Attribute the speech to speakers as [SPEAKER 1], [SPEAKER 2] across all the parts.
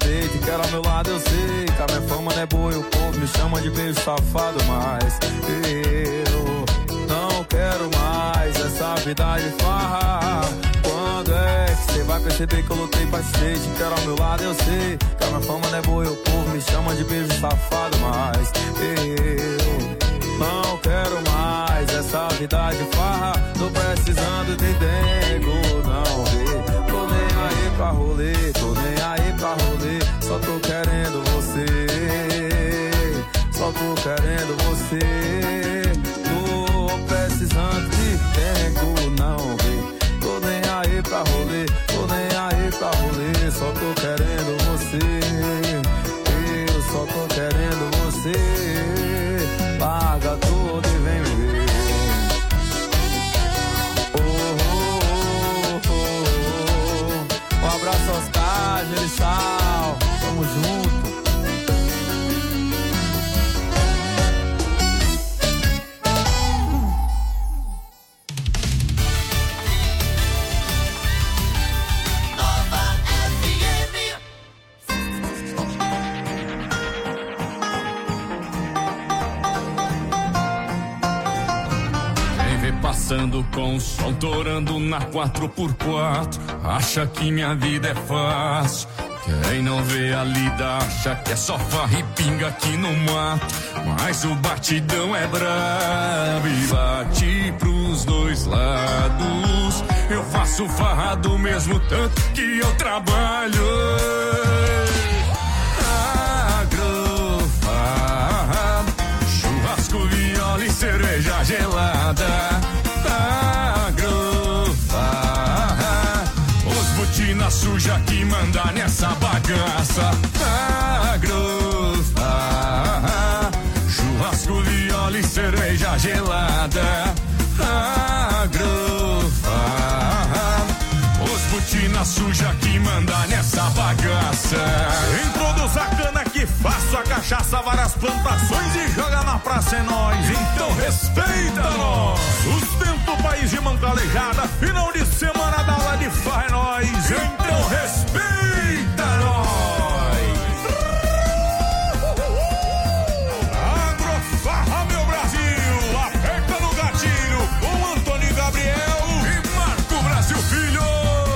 [SPEAKER 1] respeita e quer ao meu lado, eu sei que a minha fama não é boa e o povo me chama de beijo safado, mas eu não quero mais essa vida de farra. Quando é que cê vai perceber que eu lutei pra ser? Te quero ao meu lado, eu sei que a minha fama não é boa e o povo me chama de beijo safado, mas eu não quero mais essa vida de farra. Tô precisando de dengo, não vê. Tô nem aí pra rolê, tô nem aí pra rolê. Só tô querendo você, só tô querendo você. Tô precisando de dengo, não vê. Tô nem aí pra rolê, tô nem aí pra rolê. Só tô querendo você, eu só tô querendo você. Larga tudo e vem me ver. Um abraço aos Oscar, Sal, tamo junto.
[SPEAKER 2] Passando com o som torando na 4x4, acha que minha vida é fácil. Quem não vê a lida acha que é só farra e pinga aqui no mato. Mas o batidão é brabo e bate pros dois lados. Eu faço farra do mesmo tanto que eu trabalho. Agrofarra, churrasco, viola e cerveja gelada. Agrofarra, os botina suja que manda nessa bagaça. Agrofarra, churrasco, viola e cerveja gelada. Agrofarra, os botina suja que manda nessa bagaça.
[SPEAKER 3] Introduz a cana que faço a cachaça, várias plantações e joga na praça é nós. Então respeita nós. Sustenta o país de mão calejada, final de semana da aula de farra é nós. Então respeita nós. Agrofarra, meu Brasil, aperta no gatilho com Antônio Gabriel
[SPEAKER 2] e Marco Brasil Filho.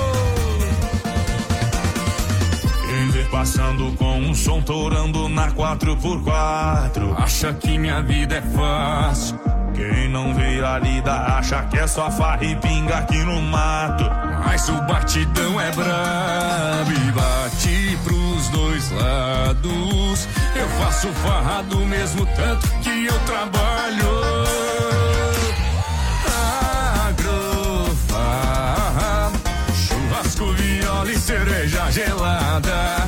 [SPEAKER 3] Ele passando com um som torando na 4x4,
[SPEAKER 2] acha que minha vida é fácil.
[SPEAKER 3] Quem não vê a lida acha que é só farra e pinga aqui no mato.
[SPEAKER 2] Mas o batidão é brabo e bate pros dois lados. Eu faço farra do mesmo tanto que eu trabalho. Agrofarra, churrasco, viola e cerveja gelada.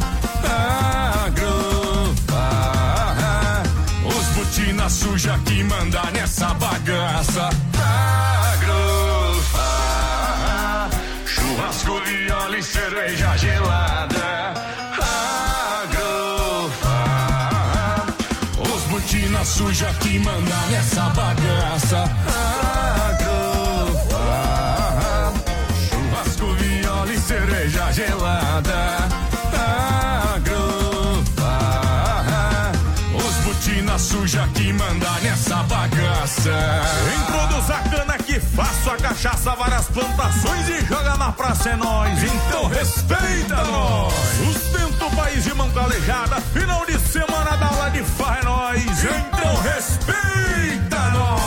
[SPEAKER 2] Agrofarra, os botina suja que manda nessa bagaça. Agrofarra, churrasco, viola e cerveja gelada. Agrofarra, os botina suja que manda nessa bagaça. Agrofarra, churrasco, viola e cerveja gelada. Agrofarra, os botina suja que manda nessa bagaça.
[SPEAKER 3] Introduz a cana que faço a cachaça, várias plantações e joga na praça é nós. Então respeita nós. Sustenta o país de mão calejada, final de semana da aula de farra é nós. Então respeita nós.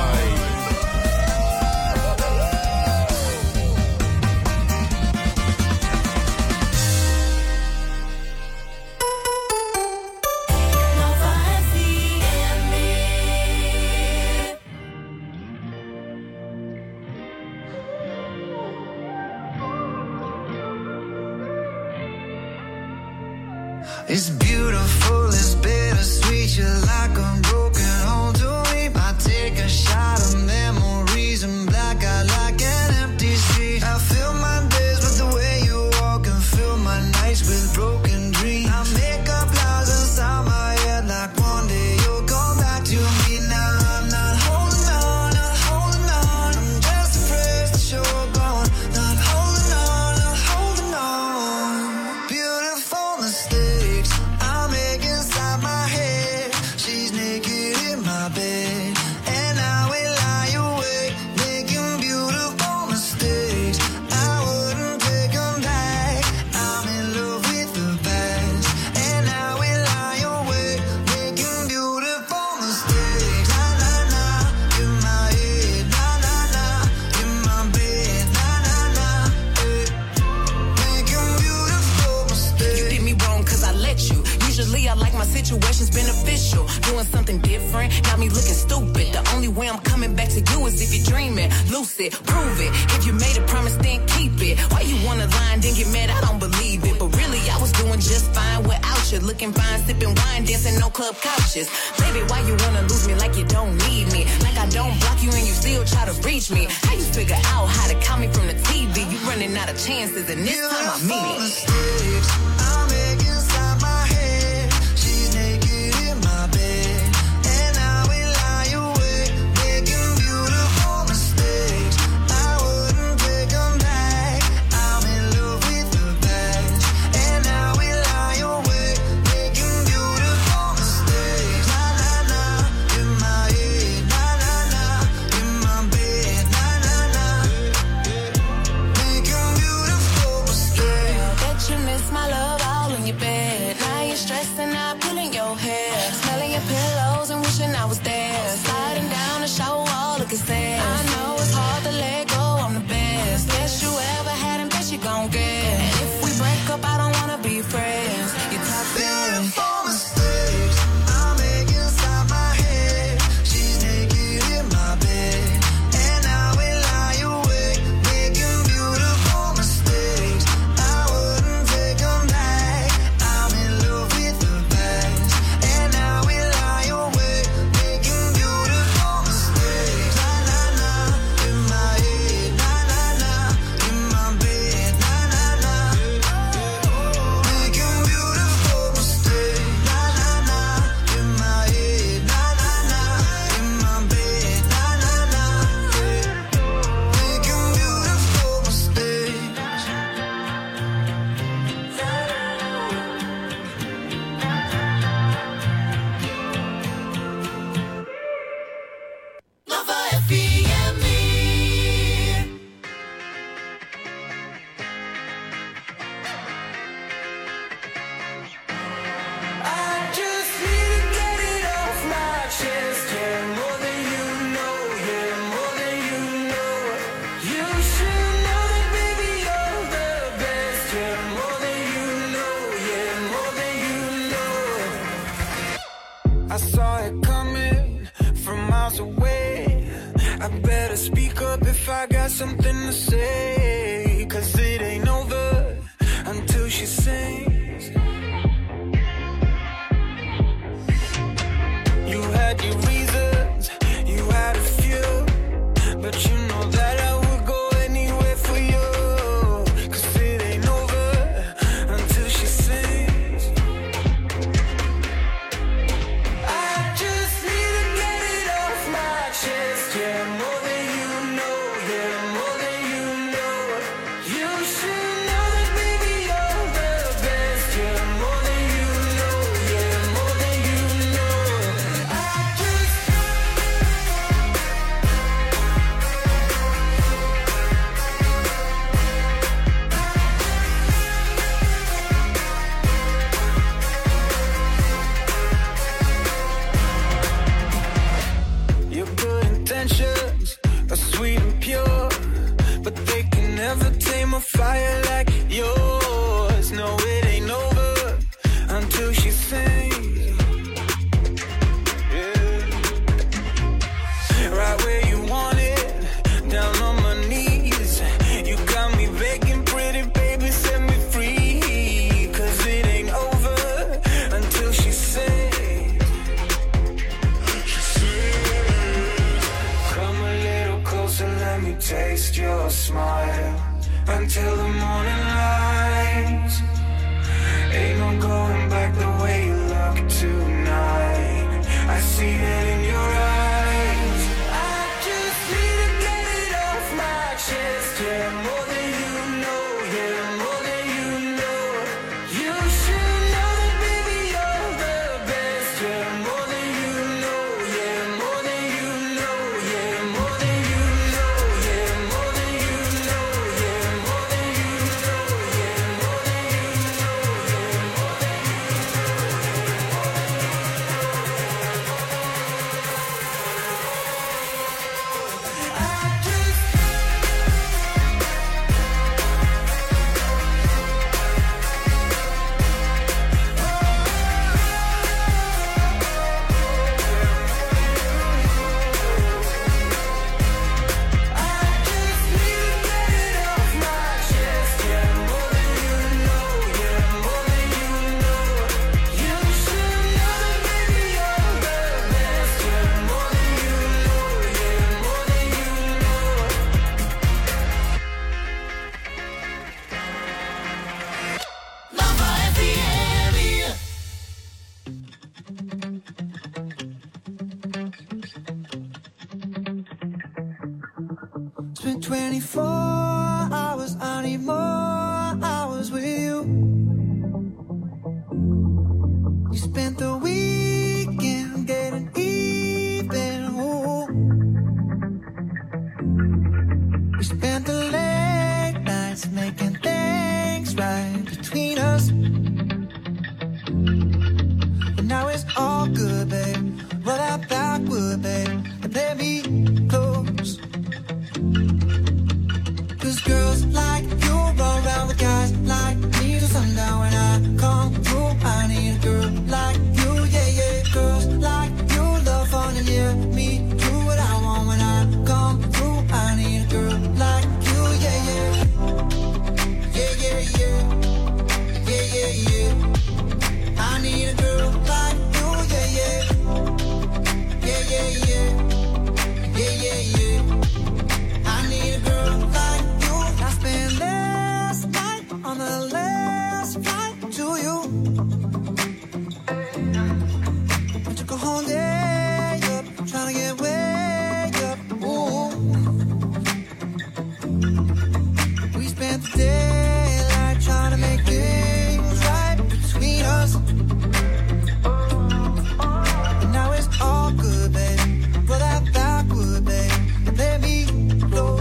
[SPEAKER 4] It's beautiful, it's bittersweet. You're like a broken home to me. I take a shot of memories and black out like an empty street. I fill my days with the way you walk and fill my nights with broken dreams. I make up lies inside my head like one day you'll come back to me. Now I'm not holding on, not holding on. I'm just afraid that you're gone. Not holding on, not holding on. Beautiful mistake.
[SPEAKER 5] situation's beneficial. Doing something different, got me looking stupid. The only way I'm coming back to you is if you're dreaming. Lucid, prove it. If you made a promise, then keep it. Why you wanna lie and then get mad? I don't believe it. But really, I was doing just fine without you. Looking fine, sipping wine, dancing no club couches. Baby, why you wanna lose me like you don't need me? Like I don't block you and you still try to reach me. How you figure out how to call me from the TV? You running out of chances and this time I mean it.
[SPEAKER 4] I make inside my head. She's naked in my bed, and I will lie awake, making beautiful mistakes. I wouldn't take them back. I'm in love with the past, and I will lie awake, making beautiful mistakes. Na na na, in my head. Na na na, in my bed. Na na na, making beautiful mistakes.
[SPEAKER 5] Bet you miss my love all in your bed. Now you're stressing out, pulling your hair, smelling your pillows and wishing I was there. Sliding down the shower wall, looking sad. I know it's hard to let go, I'm the best. Best you ever had and best you gon' get. And if we break up, I don't wanna be friends. You top
[SPEAKER 4] Beautiful mistakes I make inside my head. She's naked in my bed, and I will lie awake, making beautiful mistakes. I wouldn't take them back. I'm in love with the past, and I will lie awake, making beautiful mistakes. Na na na, in my head. Na na na, in my bed. Na na na, making beautiful mistakes. Na na na, in my head. Na na na, in my bed. Na na na, making beautiful mistakes.
[SPEAKER 5] Nova FM.
[SPEAKER 4] I just need to get it off my chest. Yeah, more than you know. Yeah, more than you know. You should know that, baby, you're the best. Yeah, more than you know. Yeah, more than you know. I saw it coming from miles away. I better speak up if I got something to say. 'Cause it ain't over until she sings. You had your reasons, you had a few, but you know that I would go anywhere for you. 'Cause it ain't over until she sings. I just need to get it off my chest. Yeah, more than you know. Yeah, more than you know. You should know that, baby, you're the best. Yeah, more than you know. Yeah, more than you know. I just Your good intentions are sweet and pure, but they can never tame a fire like yours. No, it ain't over until she sings. Yeah. Right where you want it, down on my knees. You got me begging, pretty baby, set me free. 'Cause it ain't over until she sings. Come a little closer, let me taste your smile. Until the morning light. Ain't no going back the way you look tonight. I see it in your eyes. I just need to get it off my chest. Yeah, more than you know. Yeah, more than you know. You should know that, baby, you're the best. Yeah, more than you know. Yeah, more than you know. Yeah, more than you know. Yeah, more than you know. Yeah, more than you know. Yeah, more than you know. Yeah, more than I just 24 hours, I need more hours with you. You spent the weekend getting even, ooh. We spent the late nights making things right between us. But now it's all good, babe. Roll that backward, babe, and play me close. Cause girls like you roll around with guys like me till sundown. When I come through, I need a girl like you, yeah, yeah. Girls like you love fun and yeah, me do what I want. When I come through, I need a girl like you, yeah, yeah. Yeah, yeah, yeah. Yeah, yeah, yeah. I need a girl like you, yeah, yeah. Yeah, yeah, yeah. Yeah, yeah, yeah. I need a girl like you. I spent last night on the last flight to you. I took a whole day up, trying to get way up. Ooh. We spent the daylight trying to make things right between us. And now it's all good, babe. Roll that backward, babe, and let me close.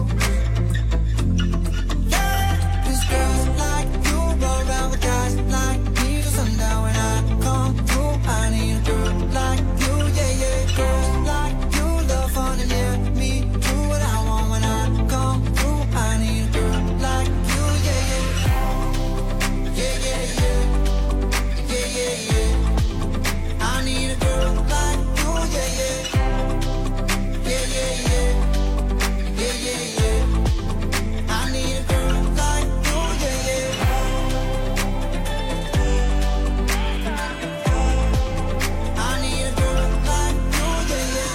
[SPEAKER 4] Cause girls like you roll around with guys like me till sundown. When I come through, I need a girl like you, yeah, yeah. Girls like you love fun and yeah, me do what I want. When I come through, I need a girl like you, yeah, yeah. Yeah, yeah, yeah. Yeah, yeah, yeah. I need a girl like you, yeah, yeah. Yeah, yeah, yeah. Yeah, yeah, yeah. I need a girl like you, yeah, yeah. I need a girl like you, yeah, yeah.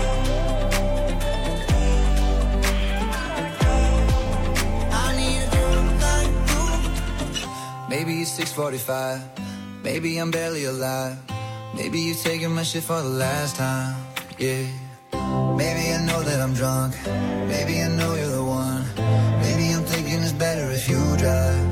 [SPEAKER 4] I need a girl like you. Maybe it's 6:45. Maybe I'm barely alive. Maybe you're taking my shit for the last time. Yeah. Maybe I know that I'm drunk. Maybe I know you're the one. Maybe I'm thinking it's better if you drive.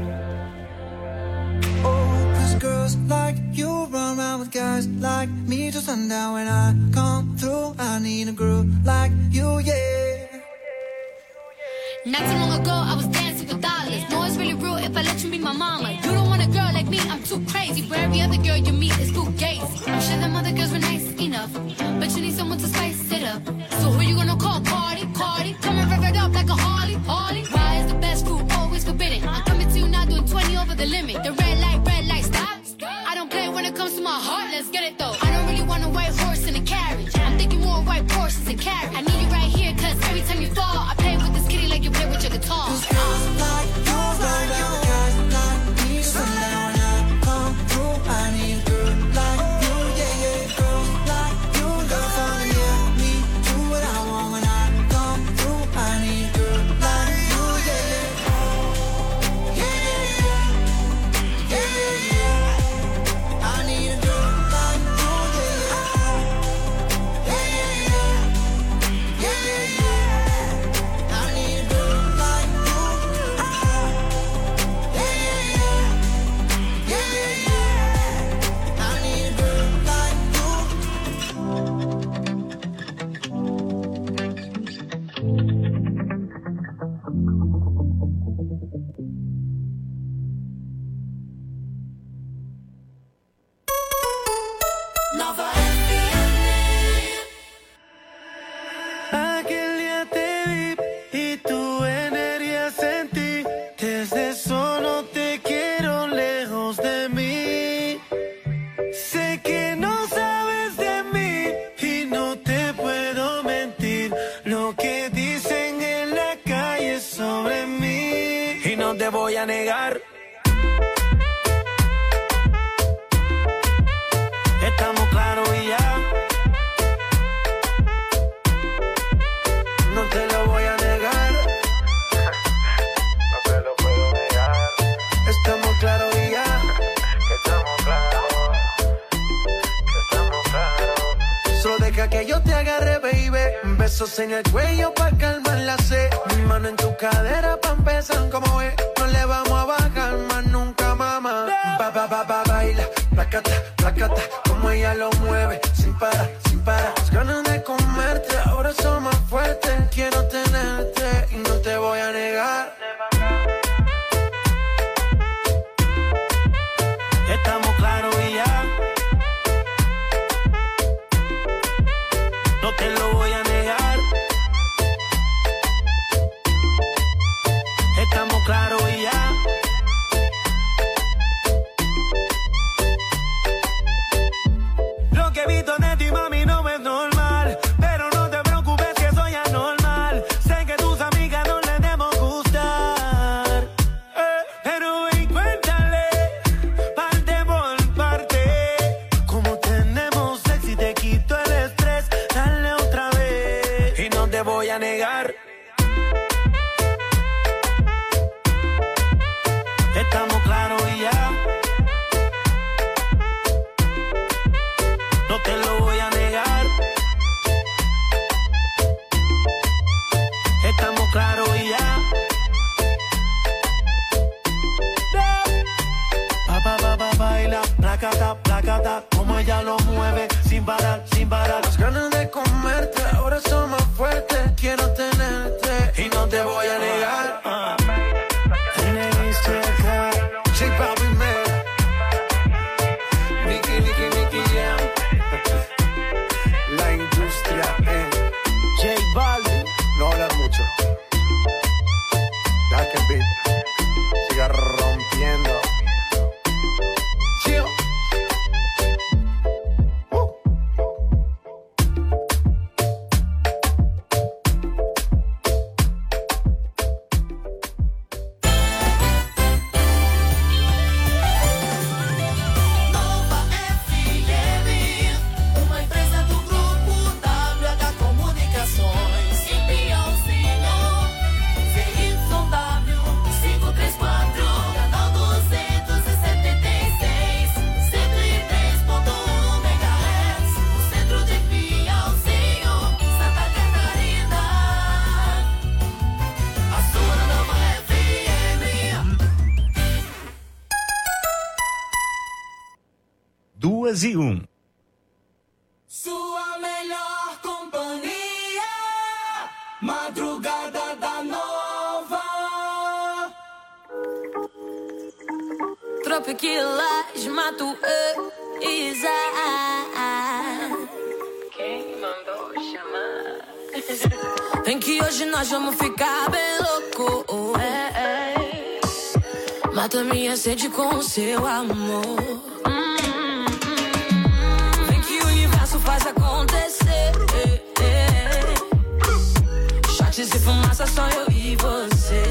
[SPEAKER 4] Oh, cause girls like you run around with guys like me till sundown. When I come through, I need a girl like you, yeah.
[SPEAKER 6] Not too long ago, I was dancing for dollars. No, it's really real if I let you be my mama. You don't want a girl like me, I'm too crazy. Where every other girl you meet is too gazy. I'm sure them other girls were nice enough, but you need someone to spice it up. So who you gonna call? Cardi, Cardi. Come and rev it up like a Harley, Harley. Why is the best fruit always forbidden? I'm coming to you now doing 20 over the limit. The red light, stop. I don't play when it comes to my heart, let's get it though. I don't really want a white horse in a carriage. I'm thinking more white horses and carriage. I need you right here, cause every time you fall, I play with this kitty like you play with your guitar.
[SPEAKER 4] Cause girls like you run around with guys like me till sundown. When I come through, I need a girl like you, yeah, yeah. Girls like you love fun and yeah, me do what I want. When I come through, I need a girl like you, yeah, yeah. Yeah, yeah, yeah. Yeah, yeah, yeah. I need a girl like you, yeah, yeah. Yeah, yeah, yeah. Yeah, yeah, yeah. I need a girl like you. Yeah, yeah, yeah. Yeah, yeah, yeah. I need a girl like you.
[SPEAKER 7] Aquel día te vi y tu energía sentí. Desde eso no te quiero lejos de mí. Sé que no sabes de mí y no te puedo mentir. Lo que dicen en la calle sobre mí. Y no te voy a negar. Estamos claros y ya. No te lo voy a negar. No te lo puedo negar. Estamos claros y ya. Estamos claros. Estamos claros. Solo deja que yo te agarre, baby. Besos en el cuello pa' calmar la sed. Mi mano mano en tu cadera pa' empezar. Como es, no le vamos a bajar más nunca, mamá. Baila, placata, placata. Como ella lo mueve, sin parar, sin parar. Las ganas de comerte, ahora son más fuertes. Quiero tenerte y no te voy a negar. Estamos claros y ya. No te lo voy a negar. Estamos claros y ya. Lo que he visto de ti, mami, no es normal. Pero no te preocupes que soy anormal. Sé que tus amigas no les debemos gustar. Pero ven, cuéntale, parte por parte. Como tenemos sexy, te quito el estrés. Dale otra vez. Y no te voy a negar. Estamos claros y ya. No te lo voy a negar. Estamos claros y ya. Baila, placata, placata. Como ella lo mueve, sin parar, sin parar. Las ganas de comerte, ahora son más fuertes. Quiero tenerte y no te voy a negar. J Balvin, man. Nicky Jam. La industria, J Balvin. No hablar mucho. Deja que el beat siga rompiendo. Chill.
[SPEAKER 3] E 1.
[SPEAKER 5] Sua melhor companhia, Madrugada da Nova. Tropiquilas, Matuísa. Quem mandou chamar? Vem que hoje nós vamos ficar bem louco. Mata minha sede com o seu amor. Faz acontecer. Shots e fumaça, só eu e você.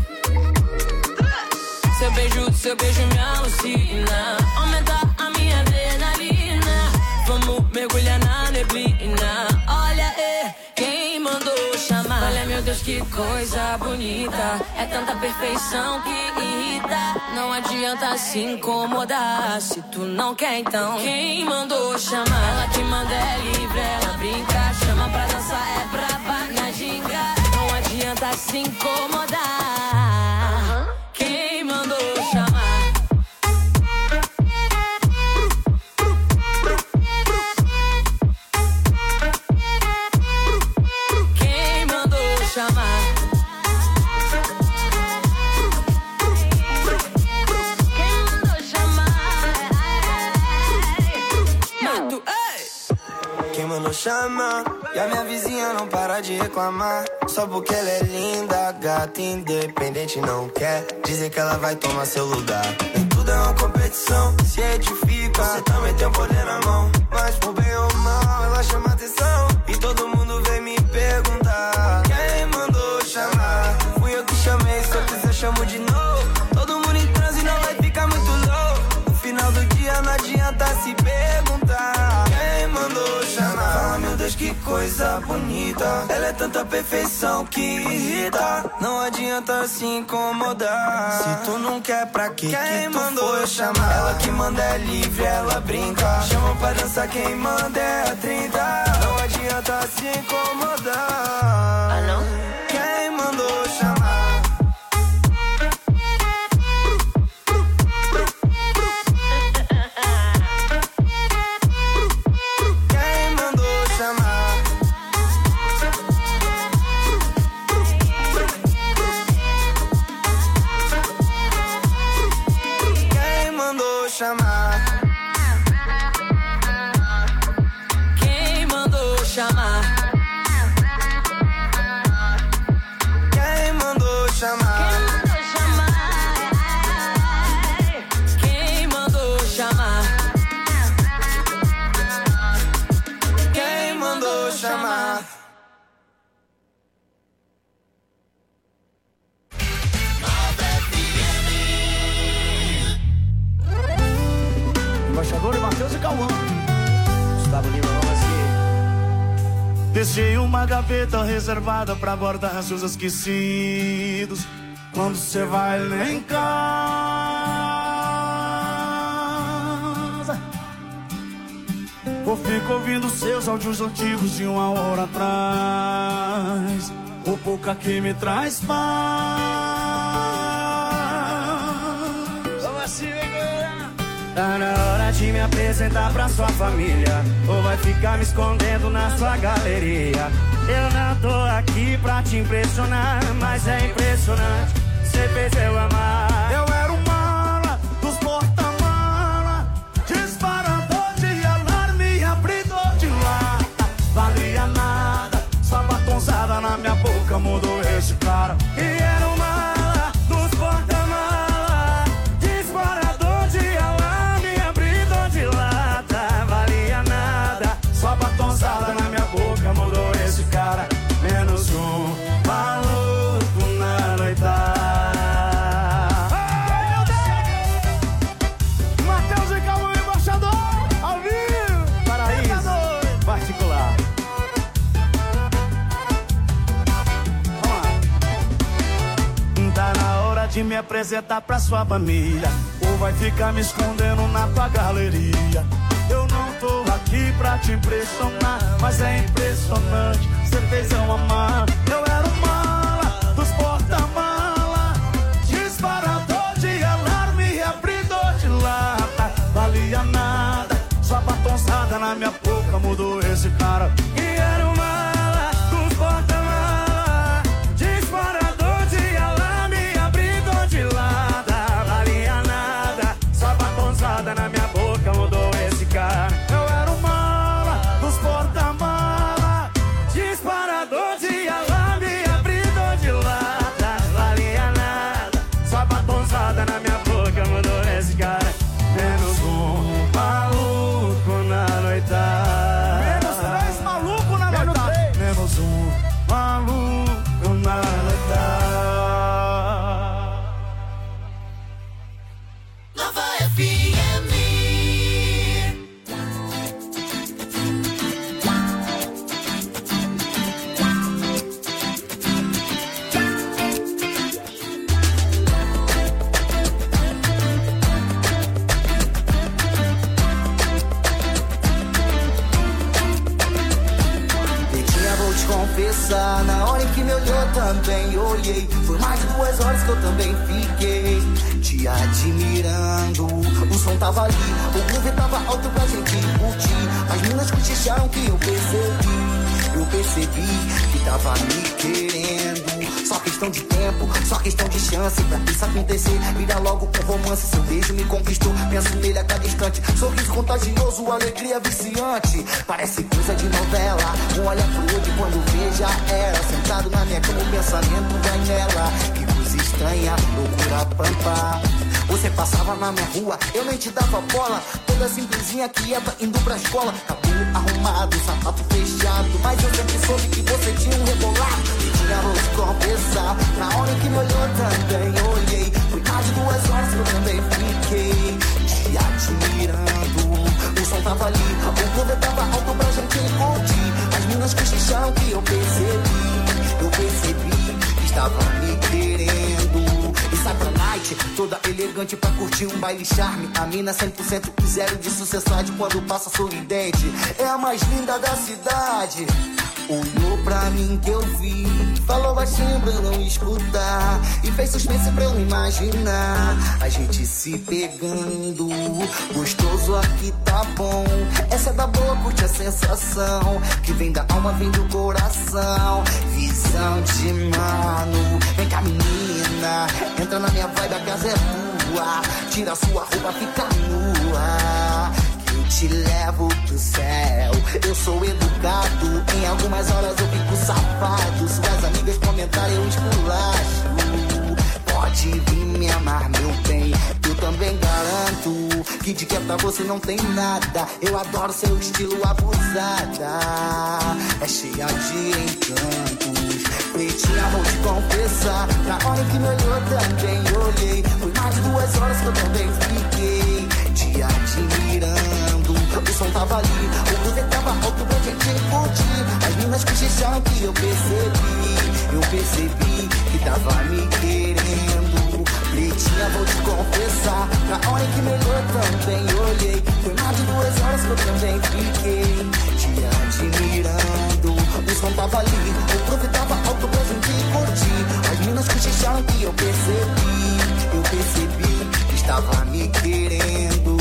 [SPEAKER 5] Seu beijo me alucina. Aumenta a minha adrenalina. Vamos mergulhar na neblina. Olha, quem mandou chamar? Olha, meu Deus, que coisa bonita. É tanta perfeição que irrita. Não adianta se incomodar. Se tu não quer, então quem mandou chamar? Ela que manda é livre, ela brinca. Chama pra dançar, é brava na ginga. Não adianta se incomodar. Quem mandou chamar? Quem mandou chamar?
[SPEAKER 7] Quem mandou chamar? E a minha vizinha não para de reclamar. Só porque ela é linda, gata, independente, não quer dizer que ela vai tomar seu lugar. Nem tudo é uma competição, se edifica. Você também tem o poder na mão. Mas por bem ou mal, ela chama atenção. E todo mundo vem me perguntar: quem mandou chamar? Fui eu que chamei, se eu quiser chamo de novo. Todo mundo em transe não vai ficar muito louco. No final do dia não adianta se perguntar: quem mandou chamar? Fala, meu Deus, que coisa bonita. Ela é tanta perfeição que irrita. Não adianta se incomodar. Se tu não quer, pra quem que tu foi chamar? Ela que manda é livre, ela brinca. Chama pra dançar, quem manda é a 30. Não adianta se incomodar.
[SPEAKER 5] Ah, não?
[SPEAKER 7] Quem mandou chamar? Deixei uma gaveta reservada pra guardar seus esquecidos. Quando cê vai lá em casa, eu fico ouvindo seus áudios antigos de 1 hora atrás. O pouca que me traz paz. Tá na hora de me apresentar pra sua família, ou vai ficar me escondendo na sua galeria. Eu não tô aqui pra te impressionar, mas é impressionante, cê fez eu amar. Eu era o mala dos porta-mala, disparador de alarme, abridor de lata. Valia nada, sua batonzada na minha boca mudou esse cara. E era o mala dos porta-mala, disparador de alarme, abridor de lata. Valia nada, sua batonzada na minha boca mudou esse cara. Menos um maluco na noitada. Ai, meu Deus! Matheus e Calma, embaixador, ao vivo! Paraíso particular. Vamos lá. Tá na hora de me apresentar pra sua família, ou vai ficar me escondendo na tua galeria. Eu não tô aqui pra te impressionar, mas é impressionante, cê fez eu amar. Eu era o mala dos porta-mala, disparador de alarme, abridor de lata. Valia nada, sua batonzada na minha boca mudou esse cara. E era o mala dos porta-mala, disparador de alarme, abridor de lata. Valia nada, sua batonzada na minha boca mudou esse cara. Eu era o mala dos porta-mala, disparador de alarme, abridor de lata. Valia nada, sua batonzada na minha boca mudou esse cara. Menos um maluco na noitada. Menos 3 maluco na noitada. Menos um maluco na noitada.
[SPEAKER 4] Nova FM.
[SPEAKER 8] Betinha, vou te confessar, na hora em que me olhou também olhei. Foi mais de 2 horas que eu também fiquei te admirando. O som tava ali, o groove tava alto pra gente curtir. As meninas cochicharam que eu percebi que tava me querendo. Só questão de tempo, só questão de chance pra isso acontecer. Vira logo com romance, seu beijo me conquistou. Penso nele a cada instante, sorriso contagioso, alegria viciante. Parece coisa de novela, um olhar pro outro e quando vê já era. Sentado na minha cama, o pensamento vai nela. Que coisa estranha, loucura pampa. Você passava na minha rua, eu nem te dava bola. Toda simplesinha, quieta, indo pra escola. Cabelo arrumado, sapato fechado, mas eu sempre soube que você tinha um rebolado. E tinha vou te confessar, na hora em que me olhou também olhei. Foi mais de 2 horas que eu também fiquei te admirando. O som tava ali, o povo tava alto pra gente curtir. As meninas cochicharam que eu percebi que estava me querendo. E sai pra night, toda elegante pra curtir um baile charme. A mina 100% e 0 de sucessade quando passa sorridente. É a mais linda da cidade. Olhou pra mim que eu vi, falou baixinho pra eu não escutar, e fez suspense pra eu não imaginar a gente se pegando. Gostoso aqui tá bom, essa é da boa, curte a sensação que vem da alma, vem do coração. Visão de mano, vem cá menina, entra na minha vibe, a casa é tua. Tira sua roupa, fica nua, te levo pro céu. Eu sou educado, em algumas horas eu fico safado. Suas amigas comentarem, eu esculacho. Pode vir me amar, meu bem, eu também garanto que de quieta você não tem nada. Eu adoro seu estilo abusada, é cheia de encantos. Pretinha, vou te confessar, na hora que me olhou também olhei. Foi mais de 2 horas que eu também fiquei te admirando. o som tava ali. O cruze tava alto pra gente curtir. As minas cochicharam que eu percebi que tava me querendo. Pretinha, vou te confessar, na hora em que melhor também olhei. Foi mais de 2 horas que eu também fiquei te admirando. O som tava ali, o cruze tava alto pra gente curtir. As minas cochicharam que eu percebi que estava me querendo.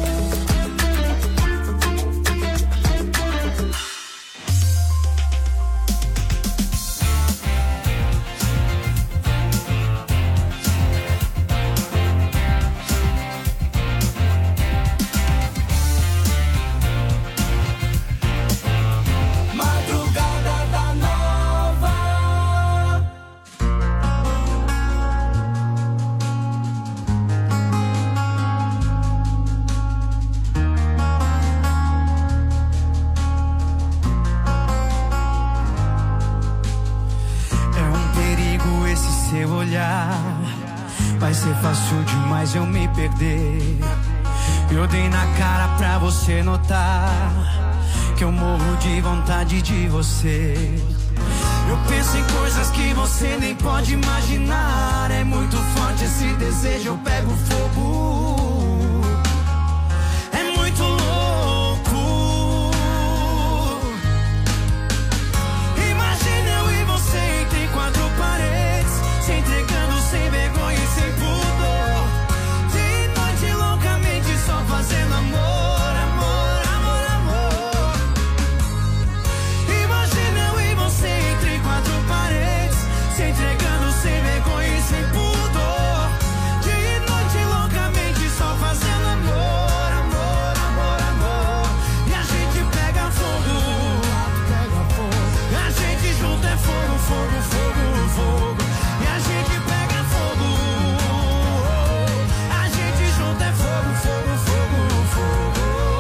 [SPEAKER 9] Vai ser fácil demais eu me perder. Eu dei na cara pra você notar que eu morro de vontade de você. Eu penso em coisas que você nem pode imaginar. É muito forte esse desejo, eu pego fogo. É muito louco. Imagina eu e você entre 4 paredes, se entregando sem vergonha e sem pudor. De noite loucamente só fazendo amor, amor, amor, amor. Imagina eu e você entre 4 paredes, se entregando sem vergonha e sem pudor. De noite loucamente só fazendo amor, amor, amor, amor. E a gente pega fogo, pega fogo. A gente junto é fogo, fogo, fogo, fogo. E a gente pega fogo. A gente junto é fogo, fogo, fogo, fogo.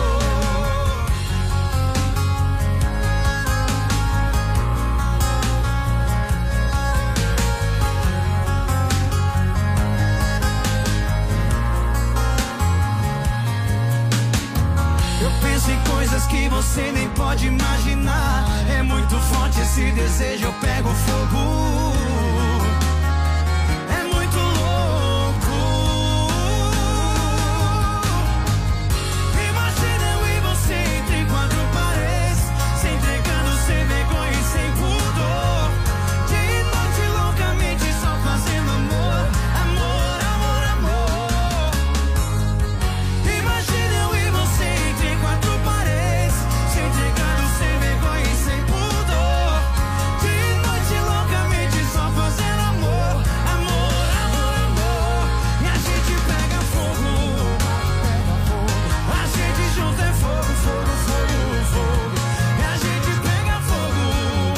[SPEAKER 9] Eu penso em coisas que você nem pode imaginar. É muito forte esse desejo, eu pego fogo. É muito louco. Imagina eu e você entre 4 paredes, se entregando sem vergonha e sem pudor. De noite loucamente só fazendo amor, amor, amor, amor. Imagina eu e você entre 4 paredes, se entregando sem vergonha e sem pudor. De noite loucamente só fazendo amor, amor, amor, amor. E a gente pega fogo, a gente junto é fogo, fogo, fogo, fogo. E a gente pega fogo,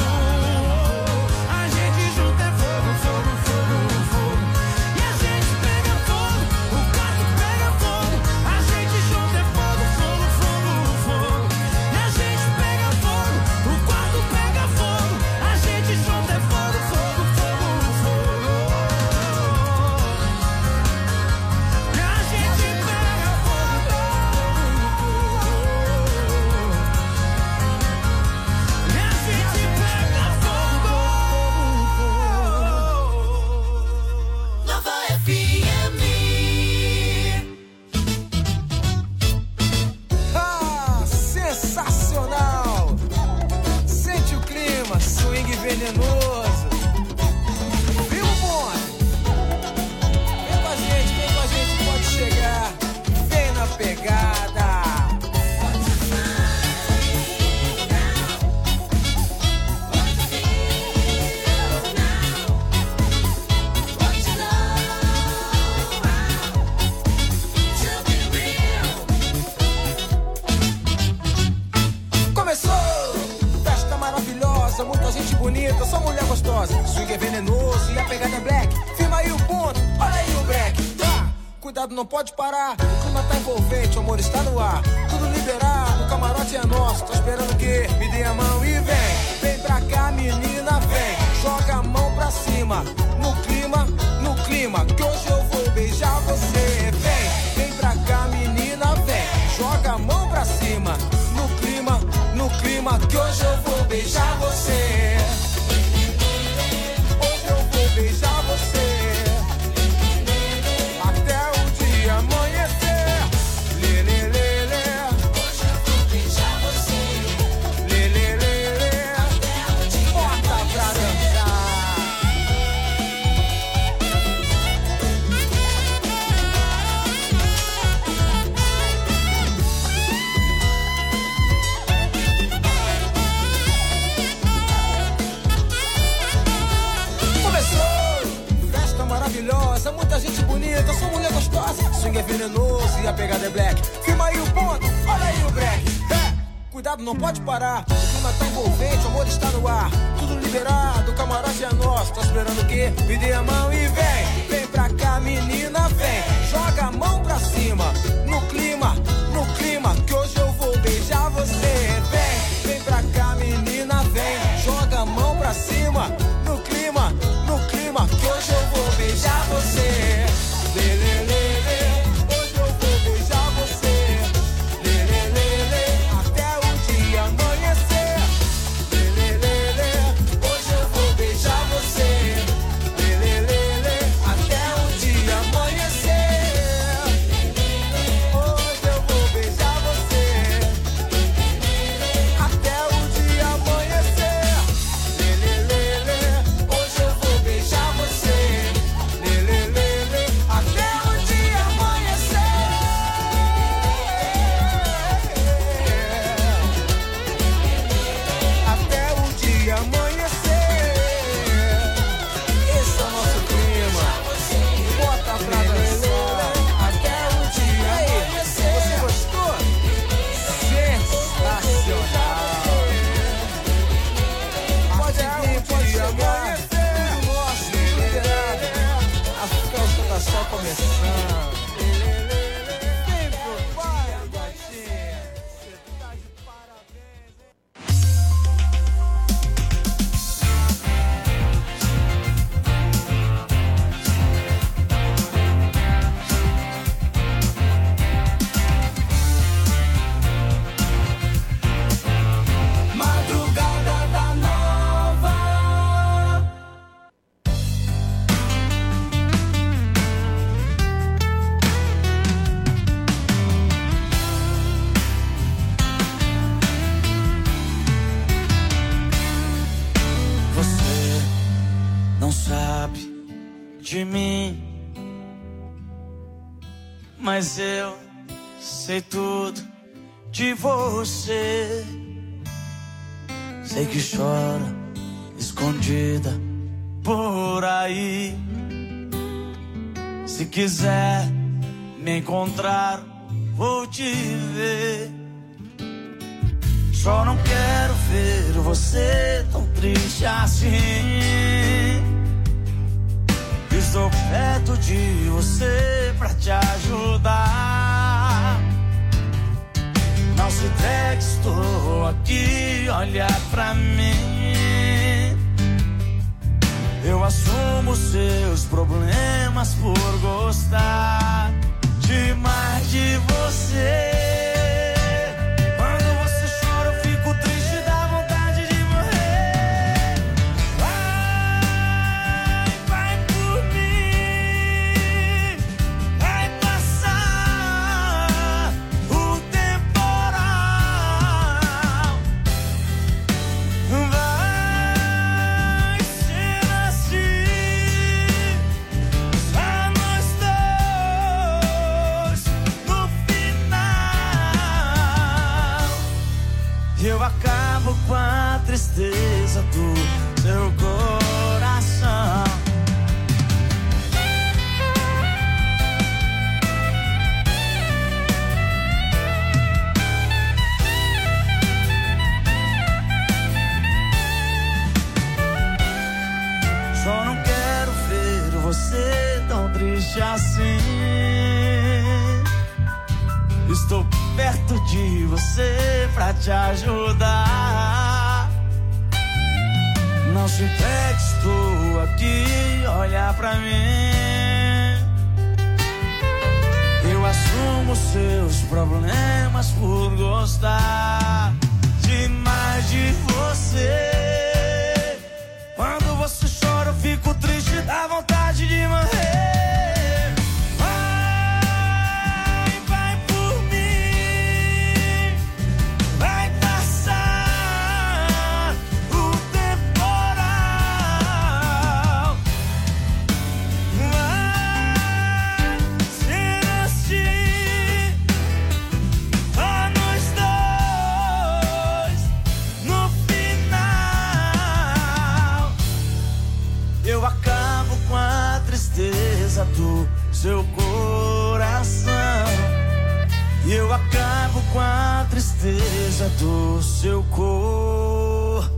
[SPEAKER 9] a gente junto é fogo, fogo, fogo, fogo. E a gente pega fogo, o quarto pega fogo. A gente junto é fogo, fogo, fogo, fogo. E a gente pega fogo, o quarto pega fogo. A gente junto é fogo, fogo, fogo, fogo. E a gente pega fogo. E a gente pega fogo. Nova FM.
[SPEAKER 10] Ah, sensacional! Sente o clima, swing venenoso. Viu, bonde? Vem com a gente, pode chegar. Vem na pegada. Começou! Festa maravilhosa, muita gente bonita, só mulher gostosa. Swing é venenoso e a pegada é black. Firma aí o ponto, olha aí o break. Tá, cuidado, não pode parar. O clima tá envolvente, o amor está no ar. Tudo liberado, o camarote é nosso. Tô esperando o quê? Me dê a mão e vem. Vem pra cá, menina, vem. Joga a mão pra cima. No clima, que hoje eu vou beijar você. Vem pra cá, menina, vem. Joga a mão pra cima. maravilhosa, muita gente bonita, sou mulher gostosa. Swing é venenoso e a pegada é black. Firma aí o ponto, olha aí o break. Cuidado, não pode parar. O clima tá envolvente, o amor está no ar. Tudo liberado, o camarote é nosso. Tá esperando o quê? Me dê a mão e vem. Vem pra cá, menina, vem. Joga a mão pra cima. No clima, que hoje eu vou beijar você. Vem pra cá, menina, vem. Joga a mão pra cima. No clima, que hoje eu vou beijar você. Lelelele, hoje eu vou beijar você. Lelelele, até o dia amanhecer. Lelelele, hoje eu vou beijar você. Lelelele, até o dia amanhecer. Hoje eu vou beijar você. Até o dia amanhecer. Lelelele, hoje eu vou beijar você. Lelelele, até o dia amanhecer. Até o dia amanhecer. Esse é o nosso clima. Bota pra dançar. Até o dia amanhecer. Você gostou? Sensacional. Pode vir, pode chegar. Tudo nosso, liberado. A festa tá só começando. Vem pro baile, gatinha. Você tá de parabéns. Madrugada da Nova.
[SPEAKER 9] Você não sabe de mim, mas eu sei tudo de você. Sei que chora escondida por aí. Se quiser me encontrar, vou te ver. Só não quero ver você tão triste assim. Estou perto de você pra te ajudar. Não se entregue, estou aqui, olha pra mim. Eu assumo seus problemas por gostar demais de você. Quando você chora eu fico triste, dá vontade de morrer. Vai por mim, vai passar o temporal. Vai ser assim, só nós dois no final. Eu acabo com a tristeza do seu coração. Só não quero ver você tão triste assim. Estou perto de você pra te ajudar. Não se entregue, estou aqui, olha pra mim. Eu assumo seus problemas por gostar demais de você. Quando você chora eu fico triste, dá vontade de morrer. Vai por mim, vai passar o temporal. Vai ser assim, só nós dois no final. Eu acabo com a tristeza
[SPEAKER 7] do seu coração. E eu acabo com a tristeza do seu coração.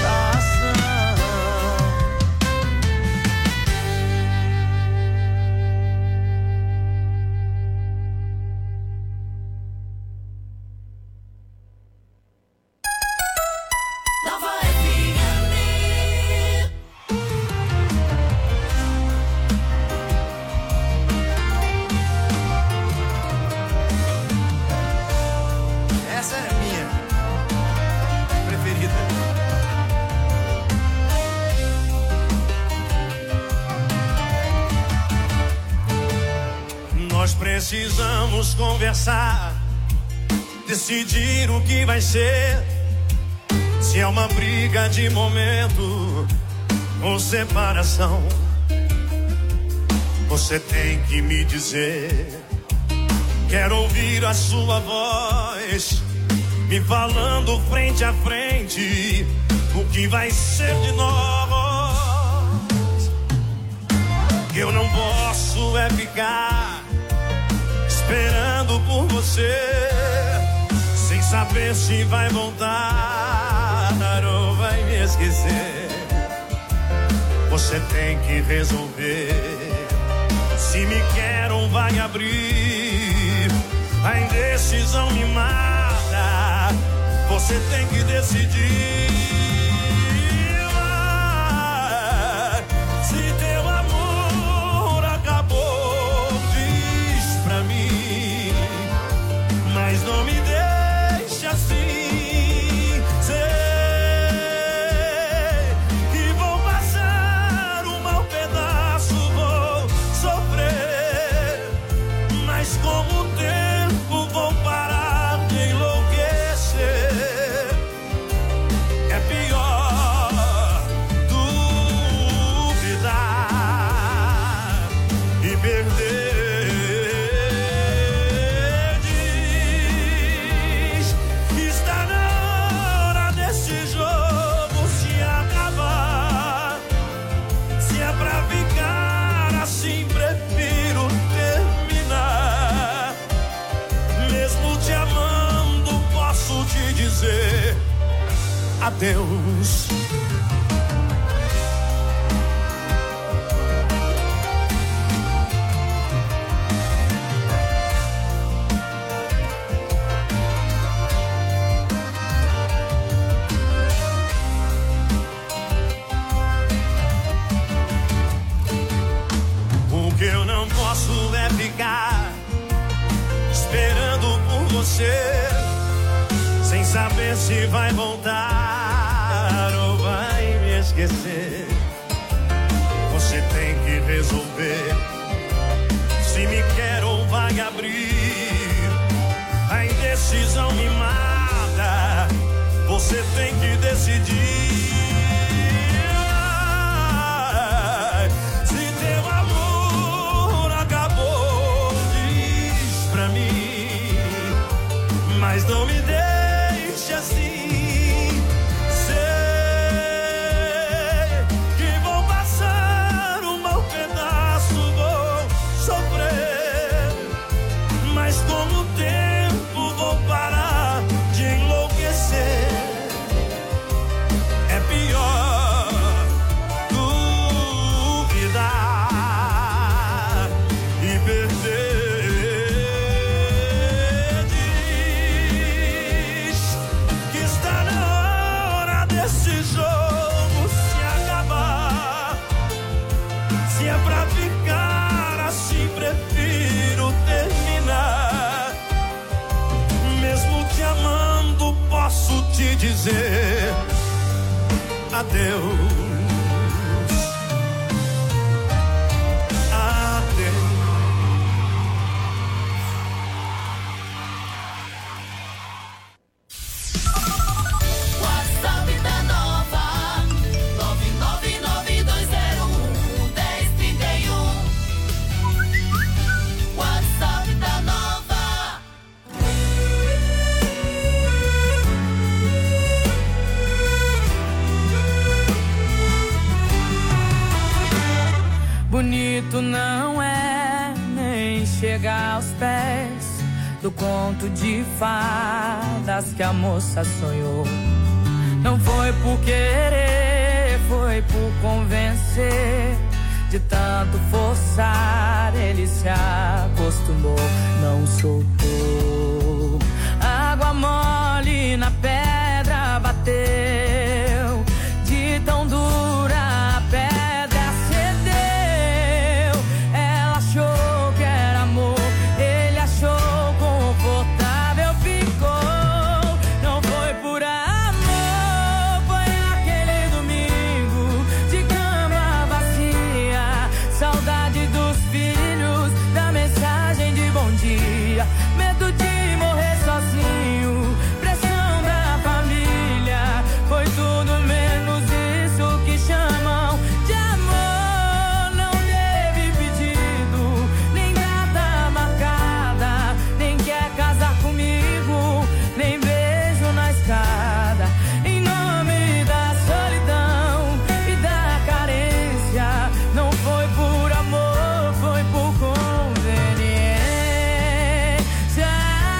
[SPEAKER 11] Precisamos conversar, decidir o que vai ser. Se é uma briga de momento ou separação, você tem que me dizer. Quero ouvir a sua voz me falando frente a frente o que vai ser de nós. Eu não posso é ficar esperando por você, sem saber se vai voltar ou vai me esquecer. Você tem que resolver se me quer ou vai abrir. A indecisão me mata, você tem que decidir. Se teu amor acabou, diz pra mim, mas não me deixe assim. Sei que vou passar um mau pedaço, vou sofrer, mas com o tempo vou parar de enlouquecer. É pior duvidar e perder. Adeus. O que eu não posso é ficar esperando por você, sem saber se vai voltar ou vai me esquecer. Você tem que resolver se me quer ou vai abrir. A indecisão me mata, você tem que decidir. Se teu amor acabou, diz pra mim, mas não me deixe assim. Sei que vou passar um mau pedaço, vou sofrer, mas com o tempo vou parar de enlouquecer. É pior duvidar e perder. Esse jogo se acabar, se é pra ficar assim, prefiro terminar. Mesmo te amando, posso te dizer adeus.
[SPEAKER 12] chega aos pés do conto de fadas que a moça sonhou. Não foi por querer, foi por convencer. De tanto forçar, ele se acostumou, não soltou. Água mole na pedra bateu, de tão dura a pedra cedeu. Ela achou que era amor, ele achou confortável, ficou. Não foi por amor, foi aquele domingo de cama vazia, saudade dos filhos, da mensagem de bom dia, medo de morrer sozinho, pressão da família. Foi tudo menos isso que chamam de amor. Não teve pedido, nem data marcada, nem quer casar comigo, nem beijo na escada. Em nome da solidão e da carência, não foi por amor, foi por conveniência.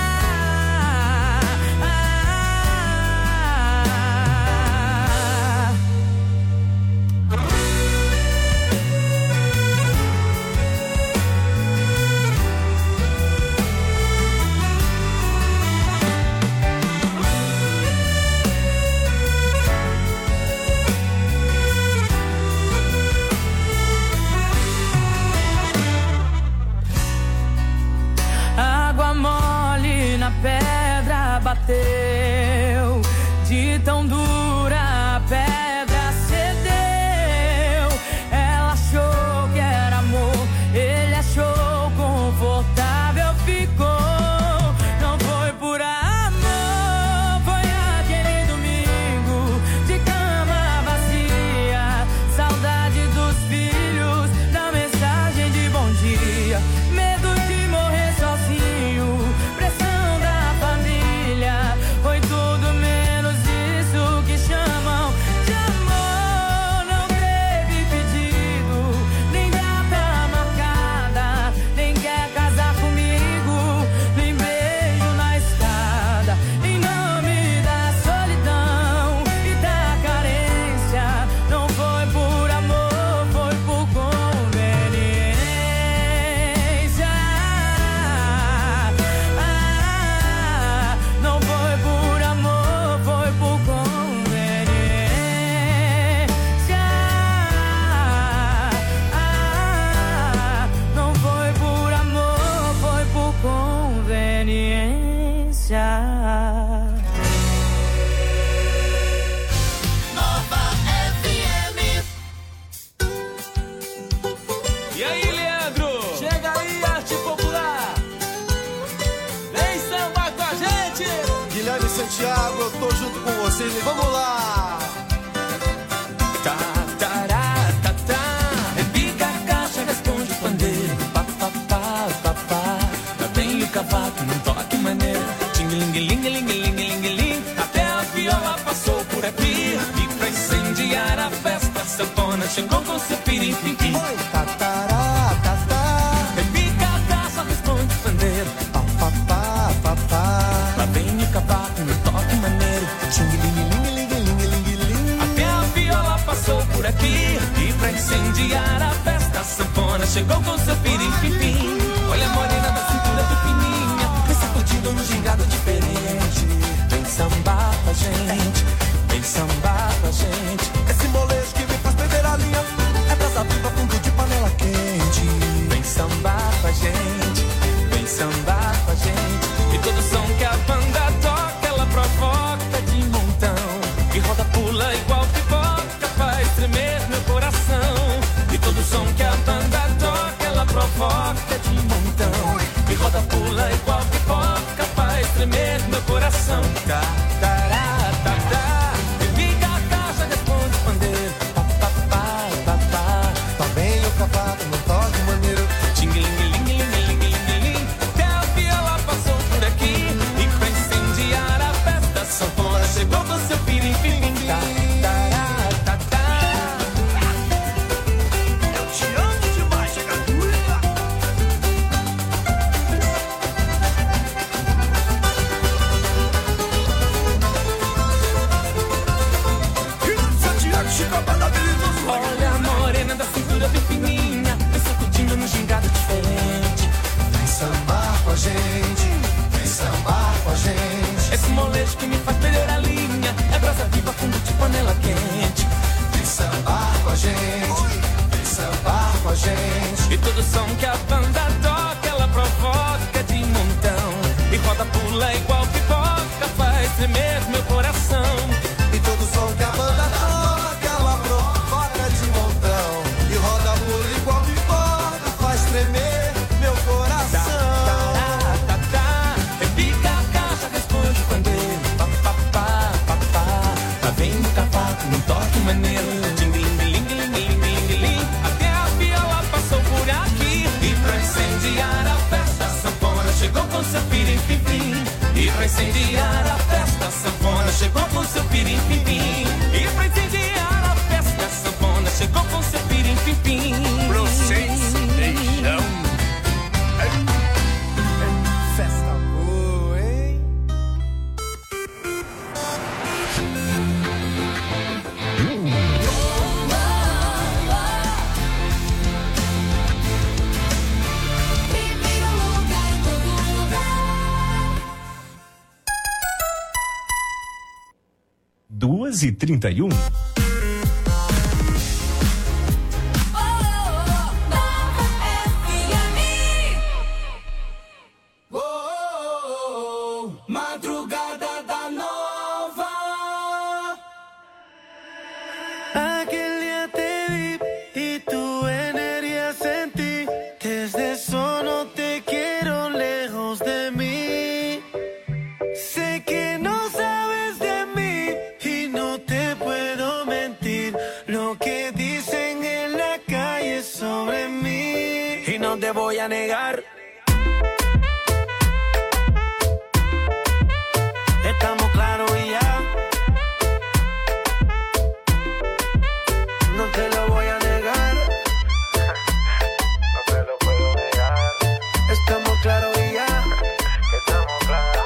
[SPEAKER 12] Água mole na pedra bateu, de tão dura a pedra cedeu. Ela achou que era amor, ele achou confortável, ficou. Não foi por amor, foi aquele domingo de cama vazia, saudade dos filhos, da mensagem de bom dia, medo de morrer sozinho, pressão da família. Foi tudo menos isso que chamam de amor. Não teve pedido, nem data marcada, nem quer casar comigo, nem beijo na escada. Em nome da solidão e da carência, não foi por amor, foi por conveniência. Não foi por amor, foi por conveniência. Não foi por amor, foi por conveniência.
[SPEAKER 4] Nova FM.
[SPEAKER 12] E aí, Leandro? Chega aí, arte popular. Vem sambar com a gente.
[SPEAKER 13] Guilherme Santiago, eu tô junto com vocês e vamos lá!
[SPEAKER 12] Repica a caixa, responde o pandeiro. Pá, pá, pá, pá, pá. Lá vem o cavaco num toque maneiro. Ting-ling-ling-ling-ling-ling-ling. Até a viola passou por aqui. E pra incendiar a festa, a sanfona chegou com seu pirim-pim-pim.
[SPEAKER 13] Tatará, tatá,
[SPEAKER 12] Repica a caixa, responde o pandeiro.
[SPEAKER 13] pá, pá, pá, pá, pá.
[SPEAKER 12] Lá vem o cavaco num toque maneiro.
[SPEAKER 13] Ting-ling-ling-ling-ling-ling-ling.
[SPEAKER 12] Até a viola passou por aqui. E pra incendiar a festa, a sanfona chegou com seu pirim-pim-pim. Olha a morena da cintura do fininha, vem sacudindo no gingado diferente. Vem sambar com a gente, vem sambar com a gente.
[SPEAKER 13] Esse molejo que me faz perder a linha é brasa viva, fundo de panela quente.
[SPEAKER 12] Vem sambar com a gente, vem sambar com a gente. E todo som que a banda toca, ela provoca de montão. E roda, pula igual pipoca, faz tremer meu coração. E todo som que a banda toca, ela incendiar a festa, a sanfona chegou com seu pirim-pim-pim. E pra incendiar a festa, a sanfona chegou com seu pirim-pim-pim. E pra incendiar a festa, a sanfona chegou com seu pirim-pim-pim.
[SPEAKER 14] Vocês deixam.
[SPEAKER 10] Festa boa, hein?
[SPEAKER 15] Duas e 31.
[SPEAKER 12] Madrugada da Nova.
[SPEAKER 7] Aquel día te vi y tu energía sentí. Desde eso no te quiero lejos de mí. Sé que no sabes de mí y no te puedo mentir. Lo que dicen en la calle sobre mí. Y no te voy a negar. Estamos claros y ya. No te lo voy a negar.
[SPEAKER 16] No te lo puedo negar.
[SPEAKER 7] Estamos claros y ya.
[SPEAKER 16] Estamos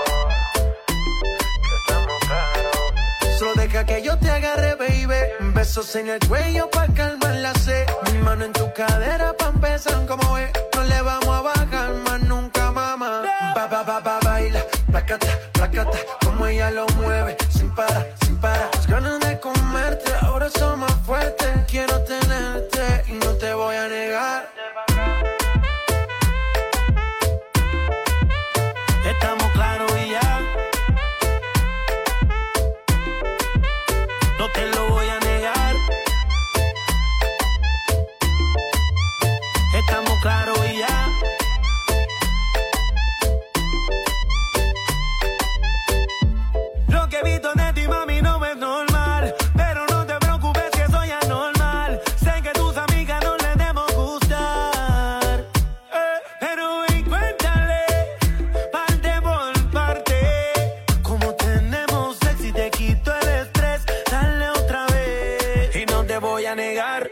[SPEAKER 16] claros.
[SPEAKER 7] Solo deja que yo te agarre, baby. Besos en el cuello pa' calmar la sed. Mi mano en tu cadera pa' empezar como es. No le vamos a bajar más nunca, mamá. Baila, placata, placata. Como ella lo mueve, sin parar, sin parar. Las ganas de comerte, ahora son más fuertes. Quiero tenerte y no te voy a negar. Estamos claros y ya. No te lo voy a negar. Estamos claros y ya. Lo que he visto de ti, mami, no es normal. Pero no te preocupes que soy anormal. Sé que tus amigas no les debemos gustar. Pero y cuéntale, parte por parte. Como tenemos sexy y te quito el estrés. Dale otra vez y no te voy a negar.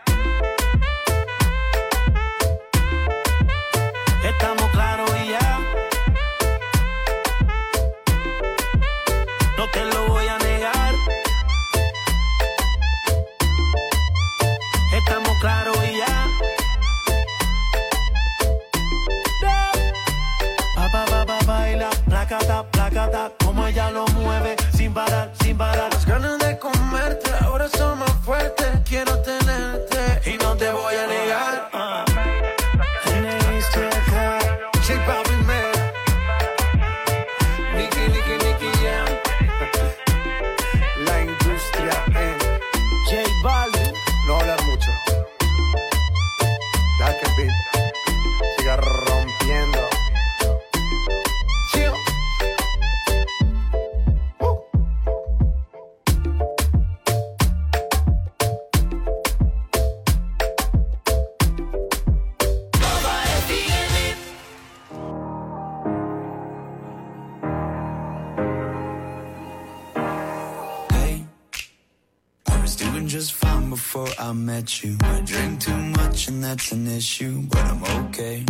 [SPEAKER 7] Estamos claros y ya. No te lo voy a negar. Estamos claros y ya. Baila, placata, placata. Como ella lo mueve, sin parar, sin parar. Las ganas de comerte, ahora son más fuertes. Quiero tenerte y no te voy a negar. J Balvin, man. Nicky Jam. La industria en J Balvin. No hablar mucho. Deja que el beat siga rompiendo. Chill.
[SPEAKER 17] Just fine before I met you. I drink too much and that's an issue, but I'm okay.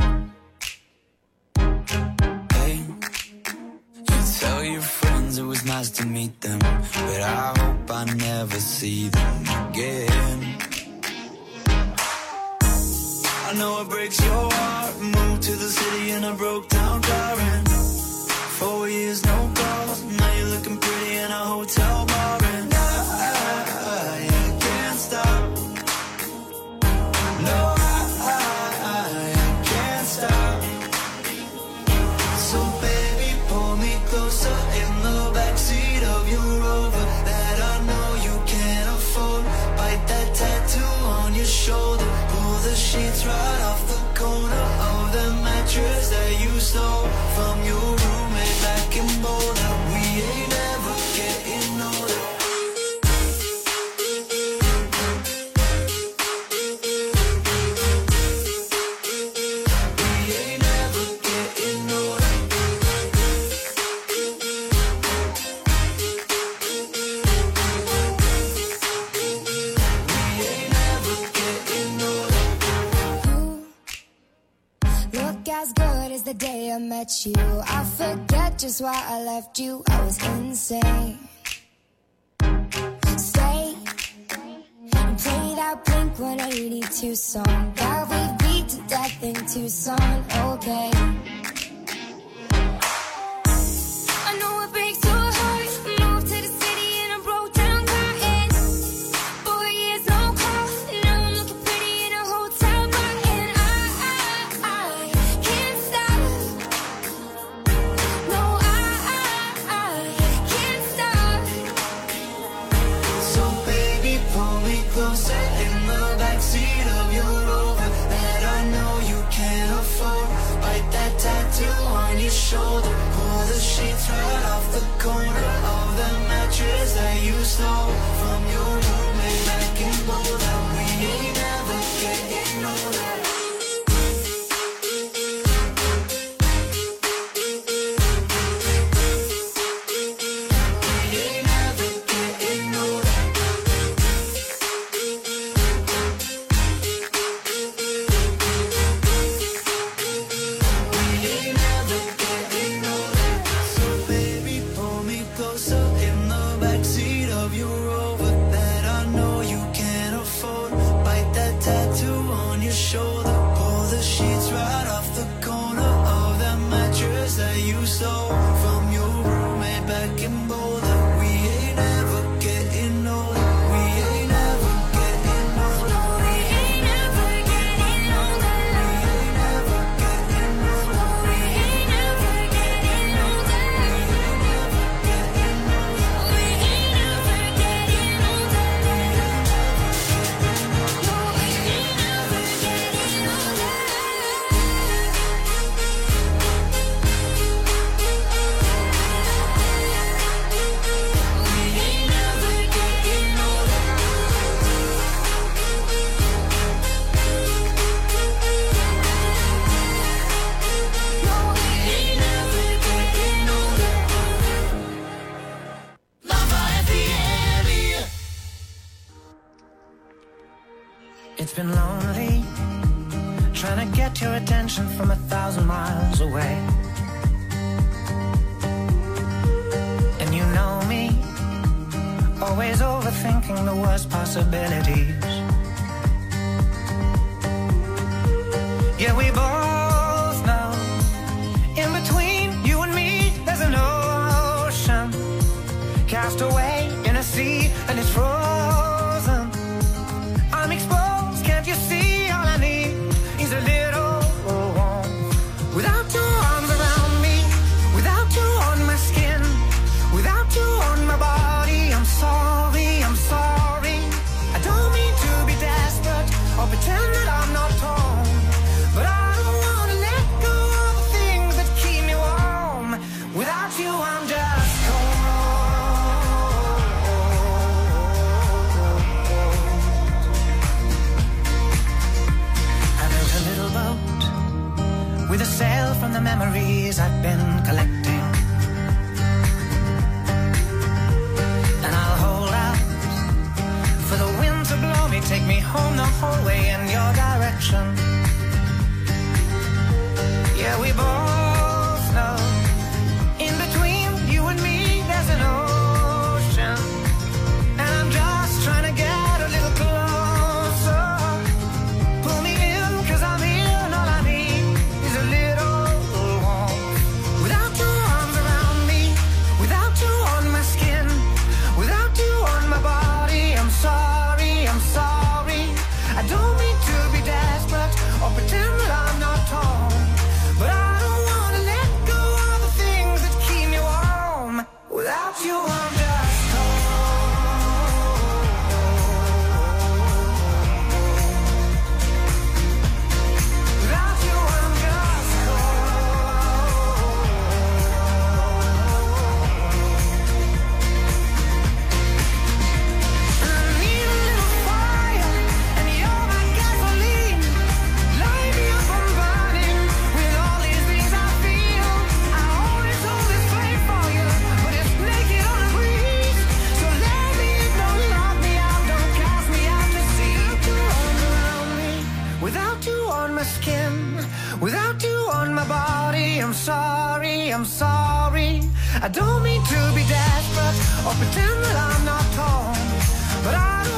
[SPEAKER 17] Hey, you tell your friends it was nice to meet them, but I hope I never see them again. I know it breaks your heart. Moved to the city in a broke down car and 4 years no calls. Now you're looking pretty in a hotel bar and I can't stop. No, I can't stop. So baby, pull me closer in the backseat of your Rover that I know you can't afford. Bite that tattoo on your shoulder. Pull the sheets right off the corner of the mattress that you stole from your roommate back in Boulder. We ain't never getting older. We ain't
[SPEAKER 18] look as good as the day I met you. I forget just why I left you. I was insane. Stay and play that Blink-182 song that we beat to death in Tucson. Okay. I know it breaks your heart. Moved to the city and I broke down crying. 4 years no call. Now I'm looking pretty in a hotel bar. And I can't stop. No, I can't stop.
[SPEAKER 17] So baby, pull me closer in the backseat of your Rover that I know you can't afford. Bite that tattoo on your shoulder. Pull the sheets right off the corner of the mattress that you stole from your roommate back in Boulder. We ain't never getting older. We ain't never getting older. We ain't never getting older. So baby, pull me closer in the backseat of your Rover that I know you can't afford. Bite that tattoo on your shoulder. Pull the sheets right off the corner of that mattress that you stole from your roommate back in Boulder. We ain't never getting older. We ain't never getting older. We ain't never getting older. We ain't never getting older. We ain't never getting older. We ain't never getting older. No, we ain't never getting older. We ain't never getting older. No, we ain't never getting older. Lava FM.
[SPEAKER 19] It's been lonely trying to get your attention from 1,000 miles away. And you know me, always overthinking the worst possibilities. Yeah, we both know in between you and me there's an ocean cast away in a sea and it's frozen. I'm exposed, can't you see? All I need is a little warmth. Without your arms around me, without you on my skin, without you on my body, I'm sorry, I'm sorry. I don't mean to be desperate or pretend that I'm not torn, but I don't want to let go of the things that keep me warm. Without you, I'm just cold. I built a little boat with a sail from the memories I've been collecting. And I'll hold out for the wind to blow me, take me home the whole way in your direction. Yeah, we both know in between you and me there's an ocean. And I'm just trying to get a little closer. Pull me in, 'cause I'm here and all I need is a little warmth. Without your arms around me, without you on my skin, without you on my body, I'm sorry, I'm sorry. I don't mean to be desperate Without you on my body, I'm sorry, I'm sorry. I don't mean to be desperate or pretend that I'm not torn, but I